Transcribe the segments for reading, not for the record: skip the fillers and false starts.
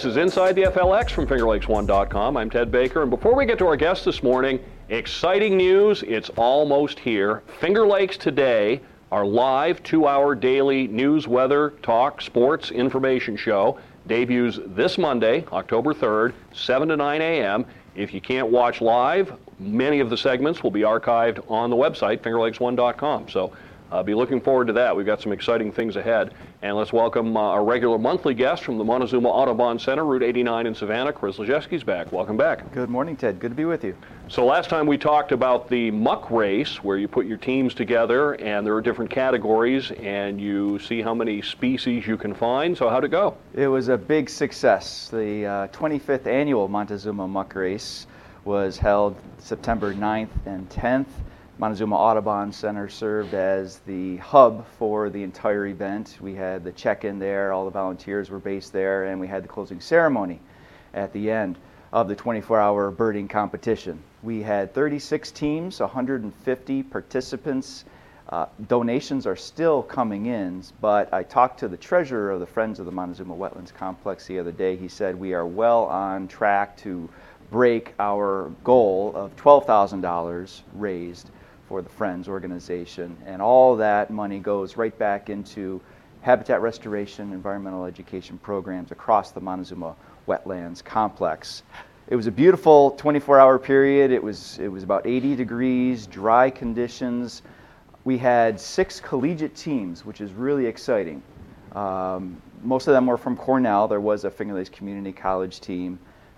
This is Inside the FLX from FingerLakes1.com. I'm Ted Baker, and before we get to our guest this morning, exciting news, it's almost here. Finger Lakes Today, our live 2-hour daily news, weather, talk, sports, information show, debuts this Monday, October 3rd, 7 to 9 a.m. If you can't watch live, many of the segments will be archived on the website, FingerLakes1.com. So be looking forward to that. We've got some exciting things ahead. And let's welcome our regular monthly guest from the Montezuma Audubon Center, Route 89 in Savannah. Chris Lajewski's back. Welcome back. Good morning, Ted. Good to be with you. So last time we talked about the muck race, where you put your teams together and there are different categories and you see how many species you can find. So how'd it go? It was a big success. The 25th annual Montezuma Muck Race was held September 9th and 10th. Montezuma Audubon Center served as the hub for the entire event. We had the check-in there, all the volunteers were based there, and we had the closing ceremony at the end of the 24-hour birding competition. We had 36 teams, 150 participants. Donations are still coming in, but I talked to the treasurer of the Friends of the Montezuma Wetlands Complex the other day. He said we are well on track to break our goal of $12,000 raised for the Friends organization, and all that money goes right back into habitat restoration, environmental education programs across the Montezuma Wetlands Complex. It was a beautiful 24-hour period. It was about 80 degrees, dry conditions. We had 6 collegiate teams, which is really exciting. Most of them were from Cornell. There was a Finger Lakes Community College team.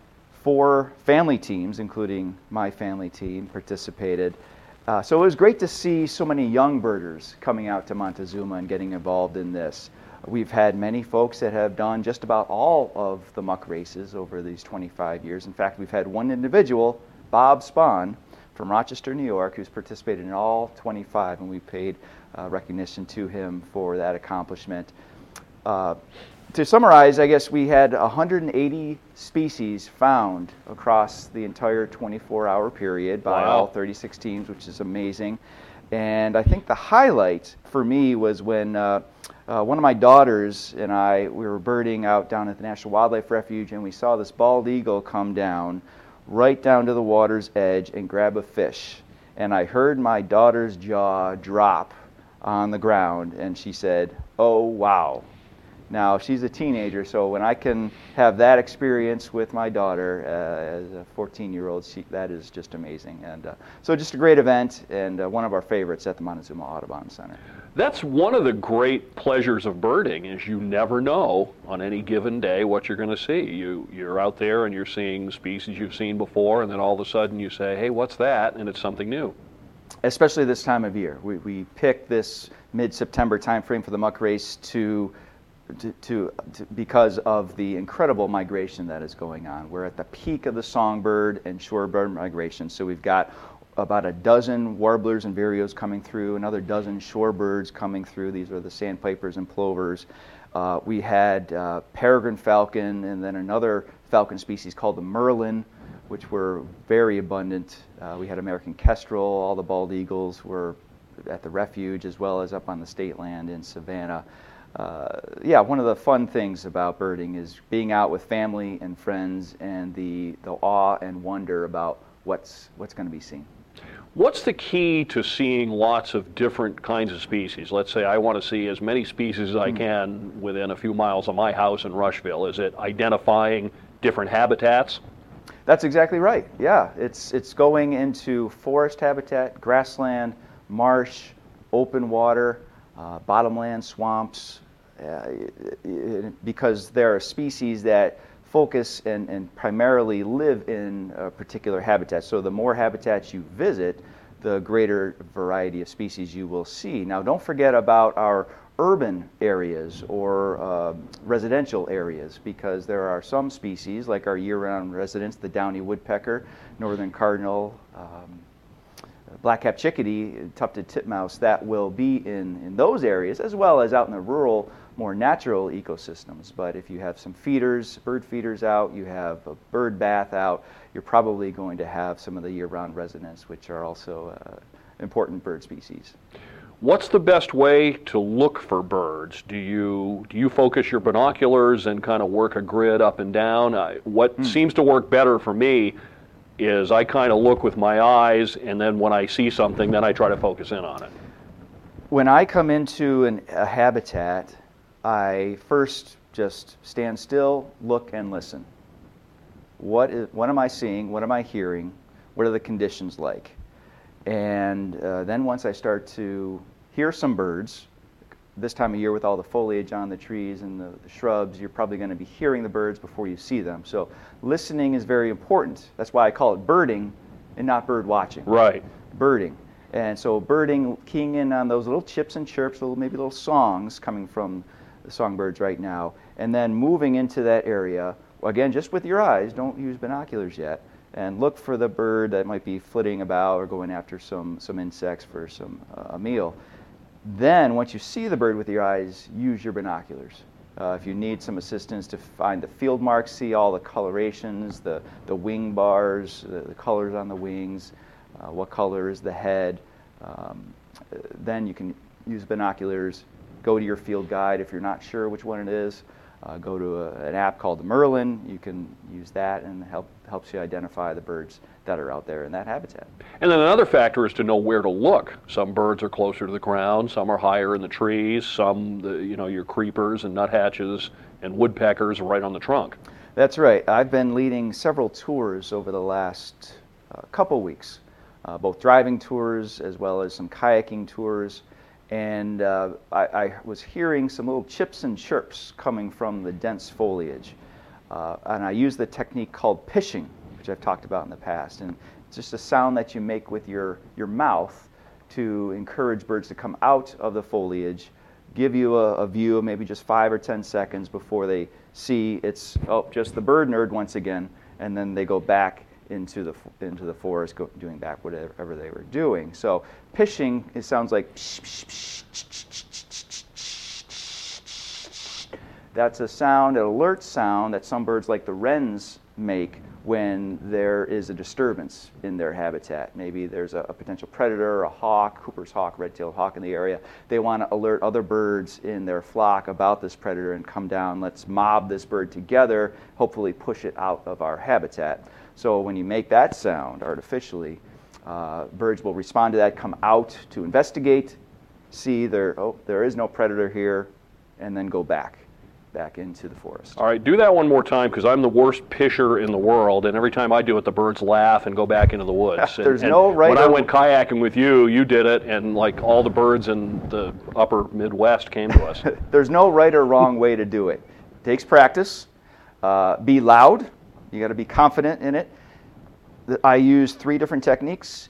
4 family teams, including my family team, participated. So it was great to see so many young birders coming out to Montezuma and getting involved in this. We've had many folks that have done just about all of the muck races over these 25 years. In fact, we've had one individual, Bob Spahn, from Rochester, New York, who's participated in all 25, and we paid recognition to him for that accomplishment. To summarize, I guess we had 180 species found across the entire 24-hour period by all 36 teams, which is amazing. And I think the highlight for me was when one of my daughters and we were birding out down at the National Wildlife Refuge, and we saw this bald eagle come down right down to the water's edge and grab a fish. And I heard my daughter's jaw drop on the ground, and she said, "Oh, wow." Now, she's a teenager, so when I can have that experience with my daughter as a 14-year-old, that is just amazing. And so just a great event, and one of our favorites at the Montezuma Audubon Center. That's one of the great pleasures of birding, is you never know on any given day what you're going to see. You're out there and you're seeing species you've seen before, and then all of a sudden you say, hey, what's that? And it's something new. Especially this time of year. We picked this mid-September time frame for the muck race because of the incredible migration that is going on. We're at the peak of the songbird and shorebird migration, so we've got about a dozen warblers and vireos coming through, another dozen shorebirds coming through. These are the sandpipers and plovers. We had peregrine falcon, and then another falcon species called the merlin, which were very abundant. We had American kestrel. All the bald eagles were at the refuge, as well as up on the state land in Savannah. One of the fun things about birding is being out with family and friends, and the awe and wonder about what's going to be seen. What's the key to seeing lots of different kinds of species? Let's say I want to see as many species as I can within a few miles of my house in Rushville. Is it identifying different habitats? That's exactly right. Yeah, it's going into forest habitat, grassland, marsh, open water, bottomland, swamps, because there are species that focus and primarily live in a particular habitat. So the more habitats you visit, the greater variety of species you will see. Now, don't forget about our urban areas or residential areas, because there are some species, like our year-round residents, the downy woodpecker, northern cardinal, black-capped chickadee, tufted titmouse, that will be in those areas, as well as out in the rural, more natural ecosystems. But if you have some feeders, bird feeders out, you have a bird bath out, you're probably going to have some of the year-round residents, which are also important bird species. What's the best way to look for birds? Do you focus your binoculars and kind of work a grid up and down? What seems to work better for me is I kind of look with my eyes, and then when I see something, then I try to focus in on it. When I come into a habitat, I first just stand still, look, and listen. What am I seeing? What am I hearing? What are the conditions like? And then once I start to hear some birds, this time of year with all the foliage on the trees and the shrubs, you're probably going to be hearing the birds before you see them. So listening is very important. That's why I call it birding and not bird watching. Right. Birding. And so birding, keying in on those little chips and chirps, maybe little songs coming from the songbirds right now, and then moving into that area, again, just with your eyes, don't use binoculars yet, and look for the bird that might be flitting about or going after some insects for a meal. Then, once you see the bird with your eyes, use your binoculars. If you need some assistance to find the field marks, see all the colorations, the wing bars, the colors on the wings, what color is the head, then you can use binoculars. Go to your field guide if you're not sure which one it is. Go to an app called the Merlin. You can use that, and helps you identify the birds that are out there in that habitat. And then another factor is to know where to look. Some birds are closer to the ground, some are higher in the trees, some, your creepers and nuthatches and woodpeckers are right on the trunk. That's right. I've been leading several tours over the last couple weeks, both driving tours as well as some kayaking tours. And I was hearing some little chips and chirps coming from the dense foliage. And I use the technique called pishing, which I've talked about in the past. And it's just a sound that you make with your mouth to encourage birds to come out of the foliage, give you a view of maybe just 5 or 10 seconds before they see it's just the bird nerd once again, and then they go back into the forest, doing back whatever they were doing. So pishing, it sounds like psh, psh, psh, psh, psh, psh, psh, psh. That's a sound, an alert sound that some birds like the wrens make when there is a disturbance in their habitat. Maybe there's a potential predator, a hawk, Cooper's hawk, red-tailed hawk in the area. They want to alert other birds in their flock about this predator and come down. Let's mob this bird together, hopefully push it out of our habitat. So when you make that sound artificially, birds will respond to that, come out to investigate, see there is no predator here, and then go back into the forest. All right, do that one more time, because I'm the worst pisher in the world, and every time I do it, the birds laugh and go back into the woods. There's no right. When I went kayaking with you, you did it, and like all the birds in the upper Midwest came to us. There's no right or wrong way to do it. It takes practice. Be loud. You got to be confident in it. I use 3 different techniques.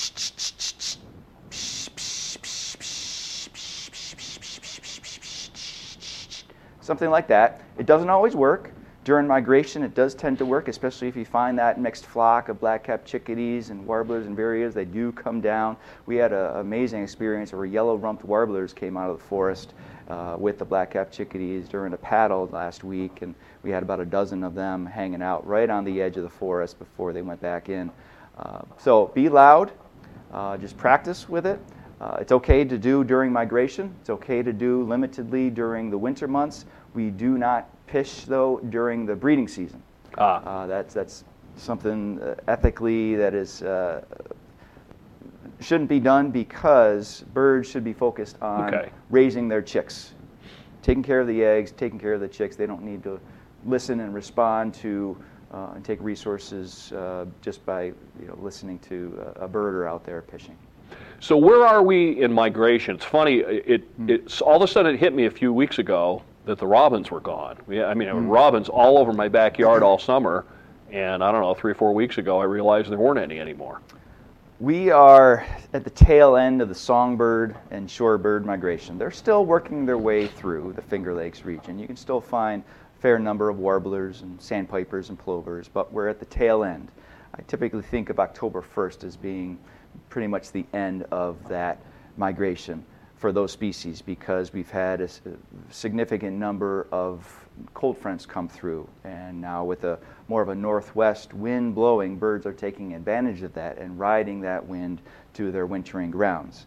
Something like that. It doesn't always work. During migration, it does tend to work, especially if you find that mixed flock of black-capped chickadees and warblers and vireos. They do come down. We had an amazing experience where yellow-rumped warblers came out of the forest with the black-capped chickadees during a paddle last week, and we had about a dozen of them hanging out right on the edge of the forest before they went back in. So be loud. Just practice with it. It's okay to do during migration. It's okay to do limitedly during the winter months. We do not pish, though, during the breeding season. That's something ethically that is shouldn't be done, because birds should be focused on raising their chicks, taking care of the eggs, taking care of the chicks. They don't need to listen and respond to and take resources just by listening to a birder out there pishing. So where are we in migration? It's funny. It's all of a sudden it hit me a few weeks ago that the robins were gone. I mean, robins all over my backyard all summer, and I don't know, 3 or 4 weeks ago I realized there weren't any anymore. We are at the tail end of the songbird and shorebird migration. They're still working their way through the Finger Lakes region. You can still find a fair number of warblers and sandpipers and plovers, but we're at the tail end. I typically think of October 1st as being pretty much the end of that migration for those species, because we've had a significant number of cold fronts come through, and now with more of a northwest wind blowing, birds are taking advantage of that and riding that wind to their wintering grounds.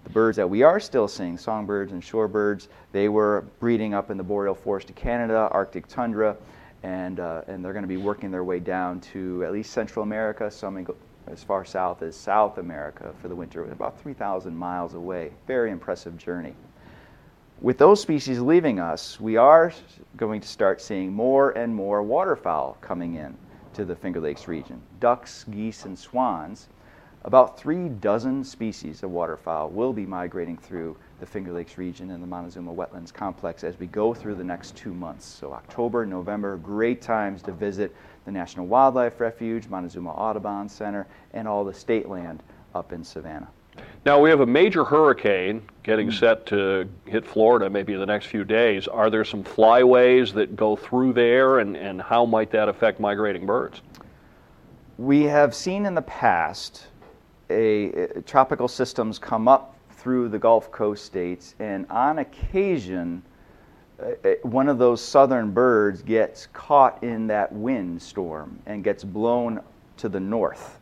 The birds that we are still seeing, songbirds and shorebirds, they were breeding up in the boreal forest of Canada, Arctic tundra, and they're going to be working their way down to at least Central America, some as far south as South America for the winter, about 3,000 miles away. Very impressive journey. With those species leaving us, we are going to start seeing more and more waterfowl coming in to the Finger Lakes region. Ducks, geese, and swans. About 36 species of waterfowl will be migrating through the Finger Lakes region and the Montezuma Wetlands Complex as we go through the next 2 months. So October, November, great times to visit the National Wildlife Refuge, Montezuma Audubon Center, and all the state land up in Savannah. Now, we have a major hurricane getting set to hit Florida maybe in the next few days. Are there some flyways that go through there, and how might that affect migrating birds? We have seen in the past tropical systems come up through the Gulf Coast states, and on occasion, one of those southern birds gets caught in that wind storm and gets blown to the north.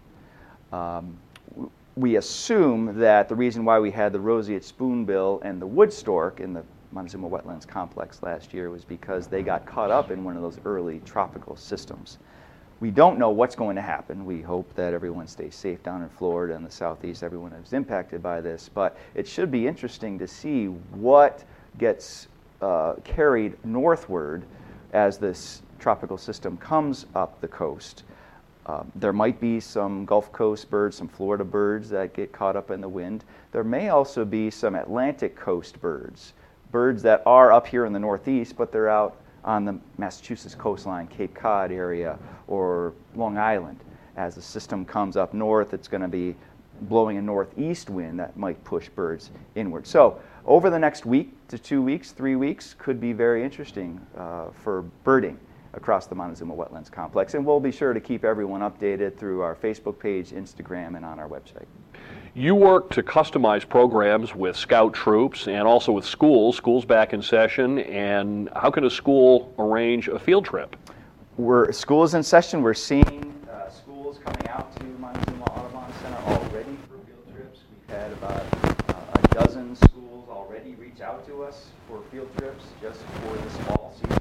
We assume that the reason why we had the roseate spoonbill and the wood stork in the Montezuma Wetlands Complex last year was because they got caught up in one of those early tropical systems. We don't know what's going to happen. We hope that everyone stays safe down in Florida and the southeast, everyone is impacted by this, but it should be interesting to see what gets carried northward as this tropical system comes up the coast. There might be some Gulf Coast birds, some Florida birds that get caught up in the wind. There may also be some Atlantic coast birds that are up here in the northeast, but they're out on the Massachusetts coastline, Cape Cod area, or Long Island. As the system comes up north, it's going to be blowing a northeast wind that might push birds inward. So over the next week to 2 weeks, 3 weeks, could be very interesting for birding across the Montezuma Wetlands Complex. And we'll be sure to keep everyone updated through our Facebook page, Instagram, and on our website. You work to customize programs with scout troops and also with schools back in session, and how can a school arrange a field trip? School is in session. We're seeing schools coming out to Montezuma Audubon Center already for field trips. We've had about a dozen schools already reach out to us for field trips just for this fall season.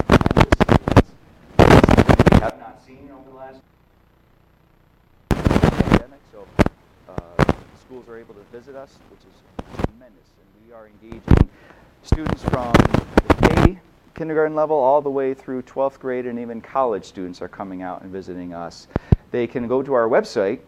We have not seen over the last pandemic, so schools are able to visit us, which is tremendous. And we are engaging students from the kindergarten level all the way through 12th grade, and even college students are coming out and visiting us. They can go to our website,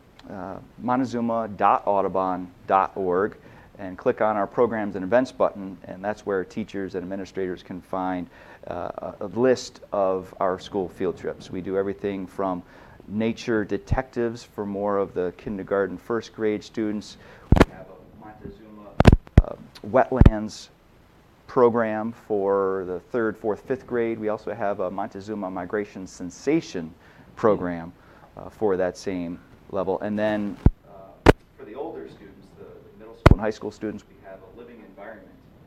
montezuma.audubon.org, and click on our programs and events button, and that's where teachers and administrators can find a list of our school field trips. We do everything from nature detectives for more of the kindergarten, first grade students. We have a Montezuma wetlands program for the 3rd, 4th, 5th grade. We also have a Montezuma migration sensation program for that same level. And then for the older students, the middle school and high school students, we have a living environment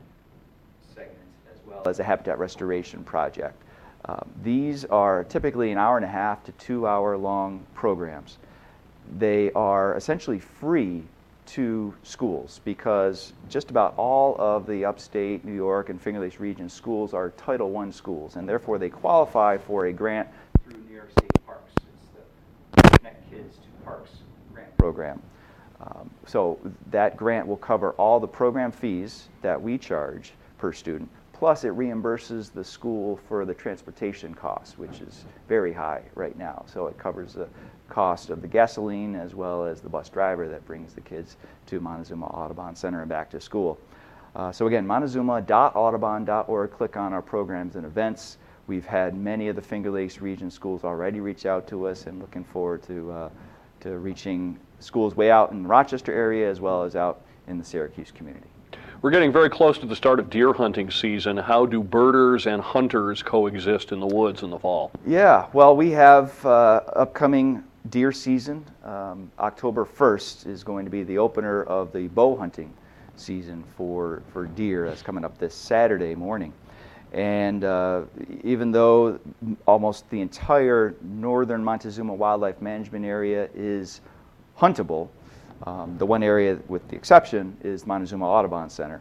segment as well as a habitat restoration project. These are typically an 1.5 to 2 hour long programs. They are essentially free to schools because just about all of the upstate New York and Finger Lakes region schools are Title I schools, and therefore they qualify for a grant through New York State Parks. It's the Connect Kids to Parks grant program. So that grant will cover all the program fees that we charge per student, plus it reimburses the school for the transportation costs, which is very high right now. So it covers the cost of the gasoline as well as the bus driver that brings the kids to Montezuma Audubon Center and back to school. So again, montezuma.audubon.org, click on our programs and events. We've had many of the Finger Lakes region schools already reach out to us, and looking forward to reaching schools way out in the Rochester area as well as out in the Syracuse community. We're getting very close to the start of deer hunting season. How do birders and hunters coexist in the woods in the fall? Yeah, well, we have upcoming deer season. October 1st is going to be the opener of the bow hunting season for deer. That's coming up this Saturday morning. And even though almost the entire northern Montezuma Wildlife Management Area is huntable, The one area with the exception is Montezuma Audubon Center.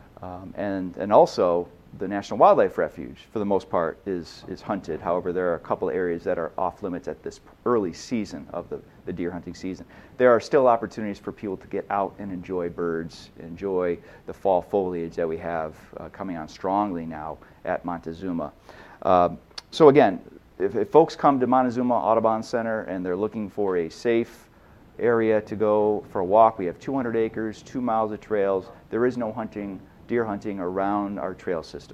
And also the National Wildlife Refuge, for the most part, is hunted. However, there are a couple areas that are off limits at this early season of the deer hunting season. There are still opportunities for people to get out and enjoy birds, enjoy the fall foliage that we have coming on strongly now at Montezuma. So again, if folks come to Montezuma Audubon Center and they're looking for a safe area to go for a walk, we have 200 acres, 2 miles of trails. There is no deer hunting around our trail system.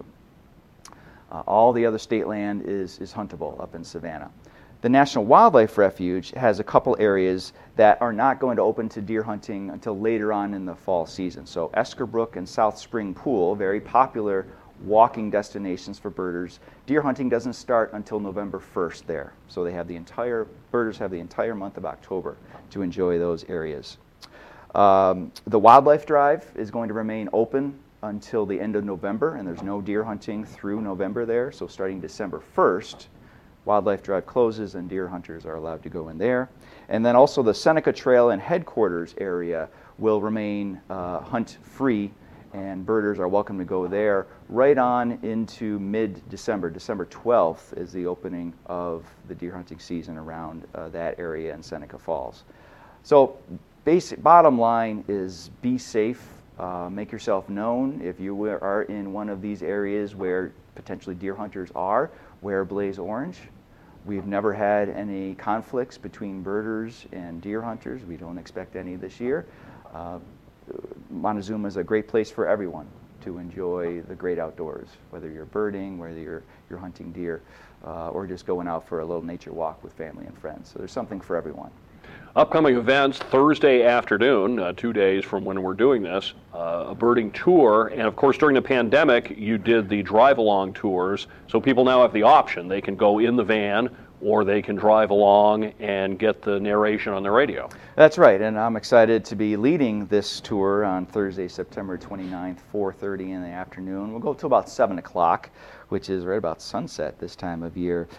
All the other state land is huntable up in Savannah. The National Wildlife Refuge has a couple areas that are not going to open to deer hunting until later on in the fall season. So Eskerbrook and South Spring Pool, very popular walking destinations for birders. Deer hunting doesn't start until November 1st there. So birders have the entire month of October to enjoy those areas. The Wildlife Drive is going to remain open until the end of November, and there's no deer hunting through November there. So starting December 1st, Wildlife Drive closes and deer hunters are allowed to go in there. And then also the Seneca Trail and Headquarters area will remain hunt-free, and birders are welcome to go there right on into mid-December. December 12th is the opening of the deer hunting season around that area in Seneca Falls. So bottom line is be safe, make yourself known. If you are in one of these areas where potentially deer hunters are, wear Blaze Orange. We've never had any conflicts between birders and deer hunters. We don't expect any this year. Montezuma is a great place for everyone to enjoy the great outdoors, whether you're birding, whether you're hunting deer, or just going out for a little nature walk with family and friends. So there's something for everyone. Upcoming events, Thursday afternoon, 2 days from when we're doing this, a birding tour. And of course, during the pandemic, you did the drive-along tours. So people now have the option. They can go in the van or they can drive along and get the narration on the radio. That's right, and I'm excited to be leading this tour on Thursday, September 29th, 4:30 in the afternoon. We'll go till about 7 o'clock, which is right about sunset this time of year.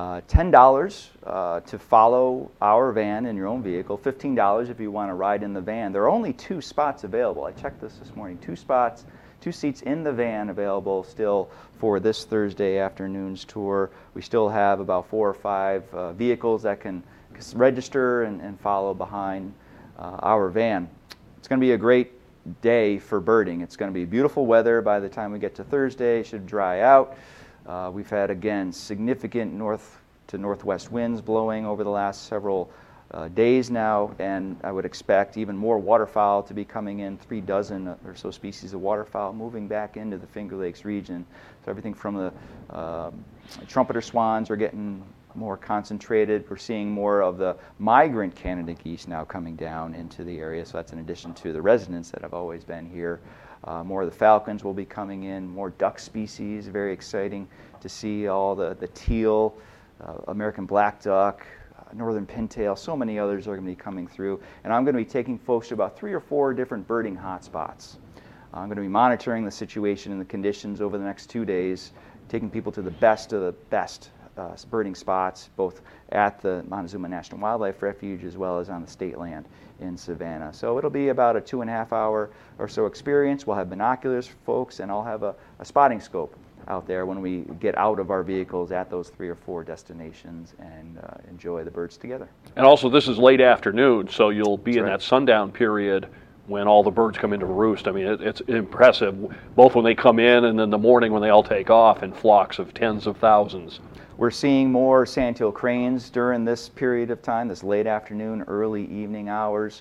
$10 to follow our van in your own vehicle, $15 if you want to ride in the van. There are only 2 spots available. I checked this morning, 2 spots, 2 seats in the van available still for this Thursday afternoon's tour. We still have about 4 or 5 vehicles that can register and follow behind our van. It's going to be a great day for birding. It's going to be beautiful weather by the time we get to Thursday. It should dry out. We've had, again, significant north to northwest winds blowing over the last several days now, and I would expect even more waterfowl to be coming in, 3 dozen or so species of waterfowl moving back into the Finger Lakes region. So everything from the trumpeter swans are getting more concentrated. We're seeing more of the migrant Canada geese now coming down into the area, so that's in addition to the residents that have always been here. More of the falcons will be coming in, more duck species, very exciting to see all the teal, American black duck, northern pintail, so many others are going to be coming through. And I'm going to be taking folks to about 3 or 4 different birding hotspots. I'm going to be monitoring the situation and the conditions over the next 2 days, taking people to the best of the best birding spots, both at the Montezuma National Wildlife Refuge as well as on the state land in Savannah. So it'll be about a 2.5 hour or so experience. We'll have binoculars for folks, and I'll have a spotting scope out there when we get out of our vehicles at those 3 or 4 destinations and enjoy the birds together. And also, this is late afternoon, so you'll be That's in right. that sundown period when all the birds come into roost. I mean, it's impressive, both when they come in and then the morning when they all take off in flocks of tens of thousands. We're seeing more sandhill cranes during this period of time, this late afternoon, early evening hours.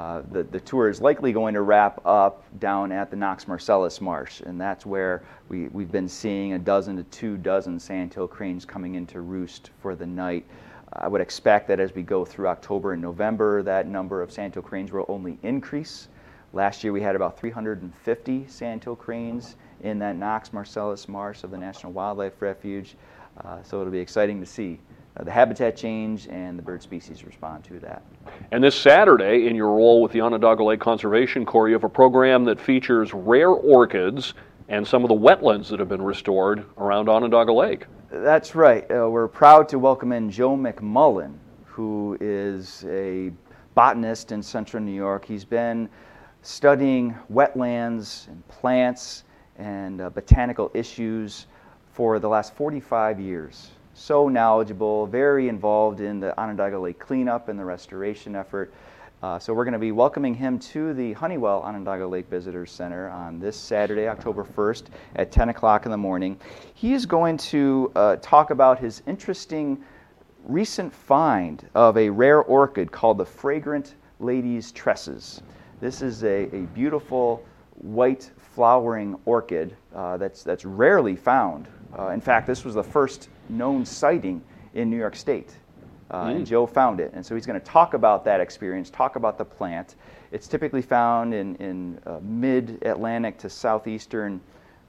The tour is likely going to wrap up down at the Knox Marcellus Marsh, and that's where we've been seeing 1 dozen to 2 dozen sandhill cranes coming into roost for the night. I would expect that as we go through October and November, that number of sandhill cranes will only increase. Last year we had about 350 sandhill cranes in that Knox Marcellus Marsh of the National Wildlife Refuge. So it'll be exciting to see the habitat change and the bird species respond to that. And this Saturday, in your role with the Onondaga Lake Conservation Corps, you have a program that features rare orchids and some of the wetlands that have been restored around Onondaga Lake. That's right. We're proud to welcome in Joe McMullen, who is a botanist in central New York. He's been studying wetlands and plants and botanical issues for the last 45 years. So knowledgeable, very involved in the Onondaga Lake cleanup and the restoration effort. So we're going to be welcoming him to the Honeywell Onondaga Lake Visitors Center on this Saturday, October 1st at 10 o'clock in the morning. He is going to talk about his interesting recent find of a rare orchid called the Fragrant Lady's Tresses. This is a beautiful white flowering orchid that's rarely found. In fact, this was the first known sighting in New York State. And Joe found it. And so he's going to talk about that experience, talk about the plant. It's typically found in mid-Atlantic to southeastern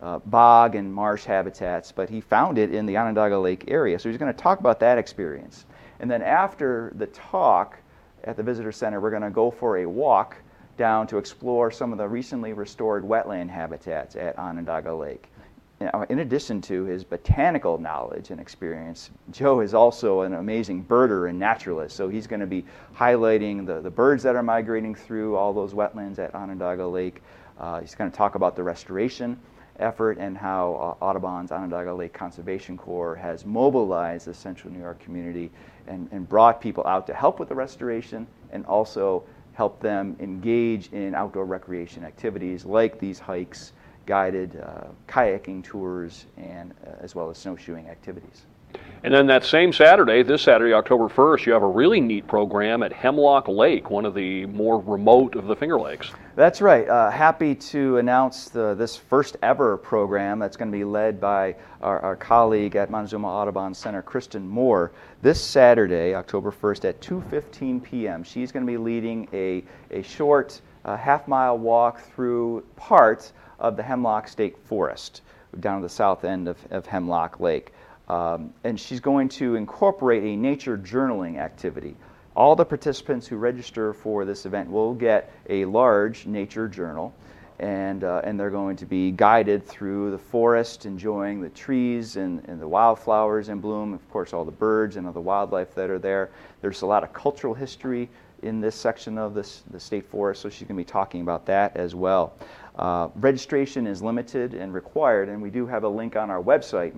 bog and marsh habitats, but he found it in the Onondaga Lake area. So he's going to talk about that experience. And then after the talk at the Visitor Center, we're going to go for a walk down to explore some of the recently restored wetland habitats at Onondaga Lake. Now, in addition to his botanical knowledge and experience, Joe is also an amazing birder and naturalist. So he's going to be highlighting the birds that are migrating through all those wetlands at Onondaga Lake. He's going to talk about the restoration effort and how Audubon's Onondaga Lake Conservation Corps has mobilized the central New York community and brought people out to help with the restoration and also help them engage in outdoor recreation activities like these hikes, guided kayaking tours, and as well as snowshoeing activities. And then that same Saturday, this Saturday, October 1st, you have a really neat program at Hemlock Lake, one of the more remote of the Finger Lakes. That's right. Happy to announce this first ever program that's going to be led by our colleague at Montezuma Audubon Center, Kristen Moore. This Saturday, October 1st at 2:15 p.m., she's going to be leading a short half-mile walk through part of the Hemlock State Forest down to the south end of Hemlock Lake. And she's going to incorporate a nature journaling activity. All the participants who register for this event will get a large nature journal, and they're going to be guided through the forest, enjoying the trees and the wildflowers in bloom, of course all the birds and all the wildlife that are there. There's a lot of cultural history in this section of the state forest, so she's going to be talking about that as well. Registration is limited and required, and we do have a link on our website,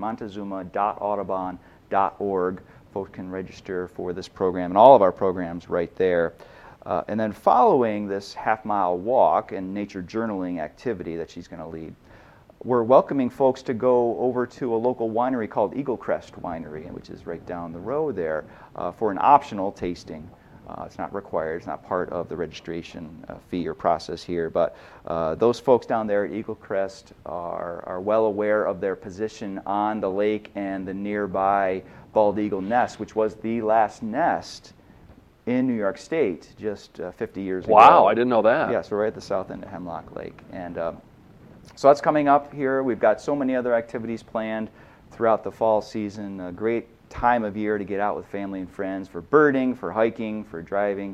montezuma.audubon.org. Folks can register for this program and all of our programs right there. And then following this half-mile walk and nature journaling activity that she's going to lead, we're welcoming folks to go over to a local winery called Eagle Crest Winery, which is right down the road there, for an optional tasting. It's not required. It's not part of the registration fee or process here. But those folks down there at Eagle Crest are well aware of their position on the lake and the nearby bald eagle nest, which was the last nest in New York State just 50 years ago. Wow, I didn't know that. Yes, we're right at the south end of Hemlock Lake. And so that's coming up here. We've got so many other activities planned throughout the fall season. A great time of year to get out with family and friends for birding, for hiking, for driving.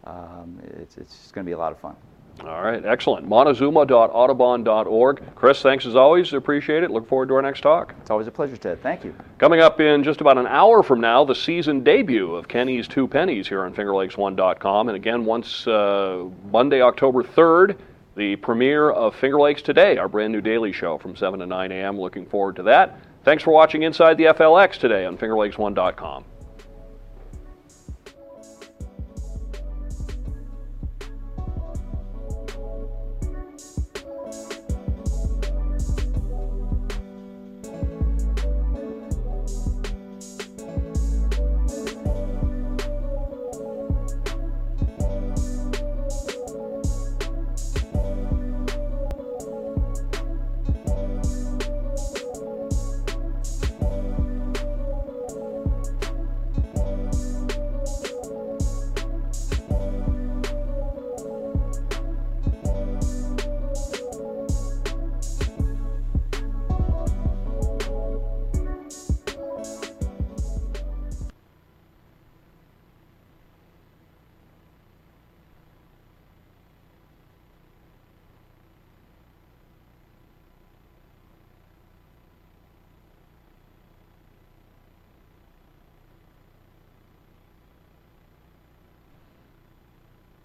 It's going to be a lot of fun. All right, excellent. Montezuma.audubon.org. Chris, thanks as always. Appreciate it. Look forward to our next talk. It's always a pleasure, Ted. Thank you. Coming up in just about an hour from now, the season debut of Kenny's Two Pennies here on FingerLakes1.com. And again, once Monday, October 3rd, the premiere of Finger Lakes Today, our brand new daily show from 7 to 9 a.m. Looking forward to that. Thanks for watching Inside the FLX today on FingerLakes1.com.